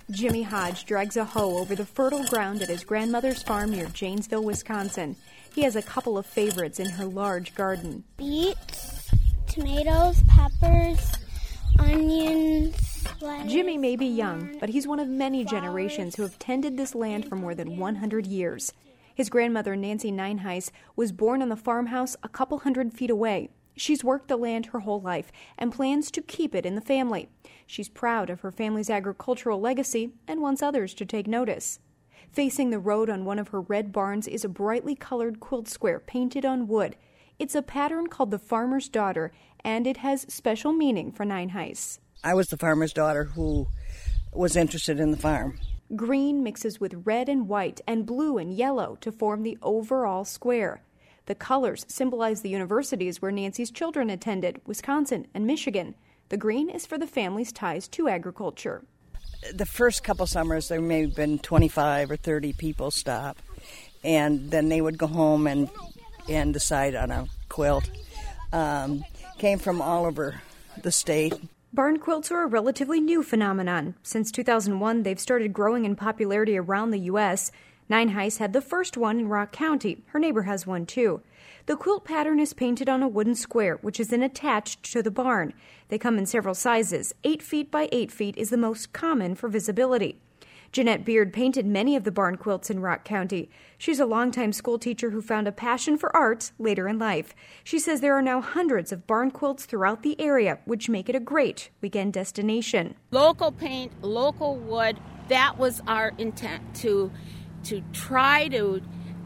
Jimmy Hodge drags a hoe over the fertile ground at his grandmother's farm near Janesville, Wisconsin. He has a couple of favorites in her large garden. Beets, tomatoes, peppers, onions. Lettuce, Jimmy may be young, but he's one of many generations who have tended this land for more than 100 years. His grandmother, Nancy Nineheis, was born on the farmhouse a couple hundred feet away. She's worked the land her whole life and plans to keep it in the family. She's proud of her family's agricultural legacy and wants others to take notice. Facing the road on one of her red barns is a brightly colored quilt square painted on wood. It's a pattern called the Farmer's Daughter, and it has special meaning for Nineheis. I was the farmer's daughter who was interested in the farm. Green mixes with red and white and blue and yellow to form the overall square. The colors symbolize the universities where Nancy's children attended, Wisconsin and Michigan. The green is for the family's ties to agriculture. The first couple summers, there may have been 25 or 30 people stop, and then they would go home and decide on a quilt. Came from all over the state. Barn quilts are a relatively new phenomenon. Since 2001, they've started growing in popularity around the U.S. Nineheis had the first one in Rock County. Her neighbor has one, too. The quilt pattern is painted on a wooden square, which is then attached to the barn. They come in several sizes. 8 feet by 8 feet is the most common for visibility. Jeanette Beard painted many of the barn quilts in Rock County. She's a longtime school teacher who found a passion for art later in life. She says there are now hundreds of barn quilts throughout the area, which make it a great weekend destination. Local paint, local wood, that was our intent, to try to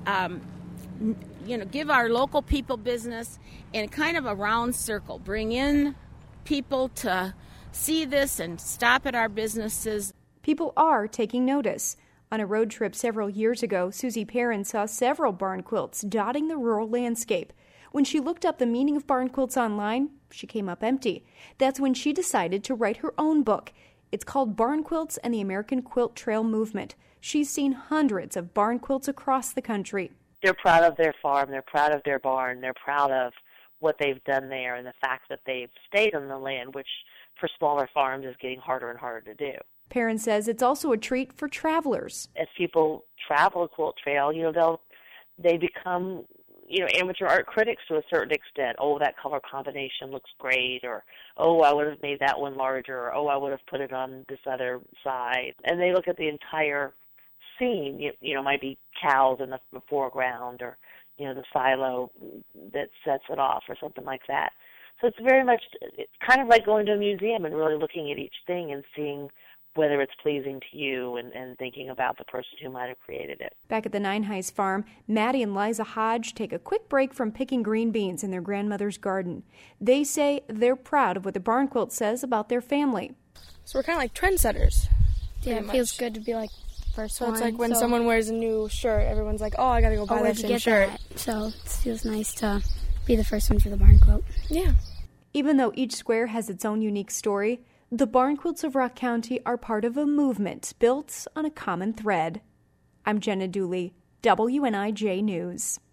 give our local people business in kind of a round circle, bring in people to see this and stop at our businesses. People are taking notice. On a road trip several years ago, Susie Perrin saw several barn quilts dotting the rural landscape. When she looked up the meaning of barn quilts online, she came up empty. That's when she decided to write her own book. It's called Barn Quilts and the American Quilt Trail Movement. She's seen hundreds of barn quilts across the country. They're proud of their farm, they're proud of their barn, they're proud of what they've done there and the fact that they've stayed on the land, which for smaller farms is getting harder and harder to do. Perrin says it's also a treat for travelers. As people travel a quilt trail, they become, amateur art critics to a certain extent. Oh, that color combination looks great, or, oh, I would have made that one larger, or, oh, I would have put it on this other side. And they look at the entire scene. Might be cows in the foreground, or, the silo that sets it off, or something like that. So it's very much kind of like going to a museum and really looking at each thing and seeing whether it's pleasing to you and thinking about the person who might have created it. Back at the Nineheis farm, Maddie and Liza Hodge take a quick break from picking green beans in their grandmother's garden. They say they're proud of what the barn quilt says about their family. So we're kind of like trendsetters. Yeah, it feels good to be like first so one. It's like when someone wears a new shirt, everyone's like, oh, I gotta go buy that same shirt. That? So it feels nice to be the first one for the barn quilt. Yeah. Even though each square has its own unique story, the barn quilts of Rock County are part of a movement built on a common thread. I'm Jenna Dooley, WNIJ News.